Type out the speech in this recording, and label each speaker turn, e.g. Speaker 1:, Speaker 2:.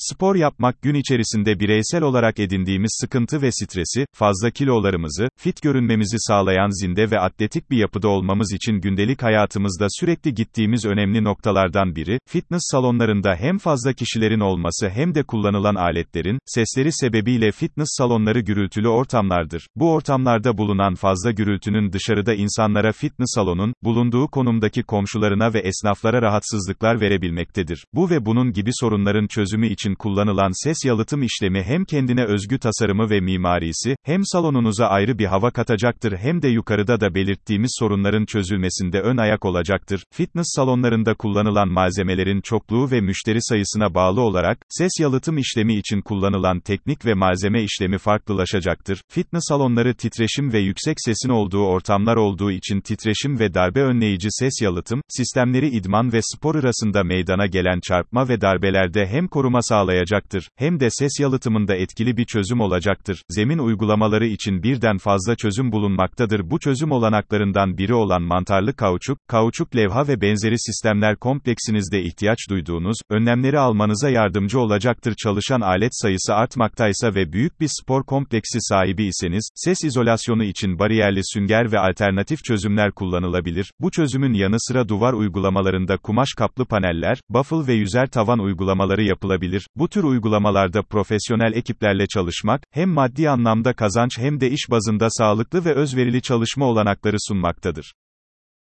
Speaker 1: Spor yapmak gün içerisinde bireysel olarak edindiğimiz sıkıntı ve stresi, fazla kilolarımızı, fit görünmemizi sağlayan zinde ve atletik bir yapıda olmamız için gündelik hayatımızda sürekli gittiğimiz önemli noktalardan biri, fitness salonlarında hem fazla kişilerin olması hem de kullanılan aletlerin, sesleri sebebiyle fitness salonları gürültülü ortamlardır. Bu ortamlarda bulunan fazla gürültünün dışarıda insanlara fitness salonun, bulunduğu konumdaki komşularına ve esnaflara rahatsızlıklar verebilmektedir. Bu ve bunun gibi sorunların çözümü için kullanılan ses yalıtım işlemi hem kendine özgü tasarımı ve mimarisi, hem salonunuza ayrı bir hava katacaktır hem de yukarıda da belirttiğimiz sorunların çözülmesinde ön ayak olacaktır. Fitness salonlarında kullanılan malzemelerin çokluğu ve müşteri sayısına bağlı olarak, ses yalıtım işlemi için kullanılan teknik ve malzeme işlemi farklılaşacaktır. Fitness salonları titreşim ve yüksek sesin olduğu ortamlar olduğu için titreşim ve darbe önleyici ses yalıtım sistemleri idman ve spor arasında meydana gelen çarpma ve darbelerde hem koruma sağlayacaktır, hem de ses yalıtımında etkili bir çözüm olacaktır. Zemin uygulamaları için birden fazla çözüm bulunmaktadır. Bu çözüm olanaklarından biri olan mantarlı kauçuk levha ve benzeri sistemler kompleksinizde ihtiyaç duyduğunuz önlemleri almanıza yardımcı olacaktır. Çalışan alet sayısı artmaktaysa ve büyük bir spor kompleksi sahibi iseniz, ses izolasyonu için bariyerli sünger ve alternatif çözümler kullanılabilir. Bu çözümün yanı sıra duvar uygulamalarında kumaş kaplı paneller, baffle ve yüzer tavan uygulamaları yapılabilir. Bu tür uygulamalarda profesyonel ekiplerle çalışmak, hem maddi anlamda kazanç hem de iş bazında sağlıklı ve özverili çalışma olanakları sunmaktadır.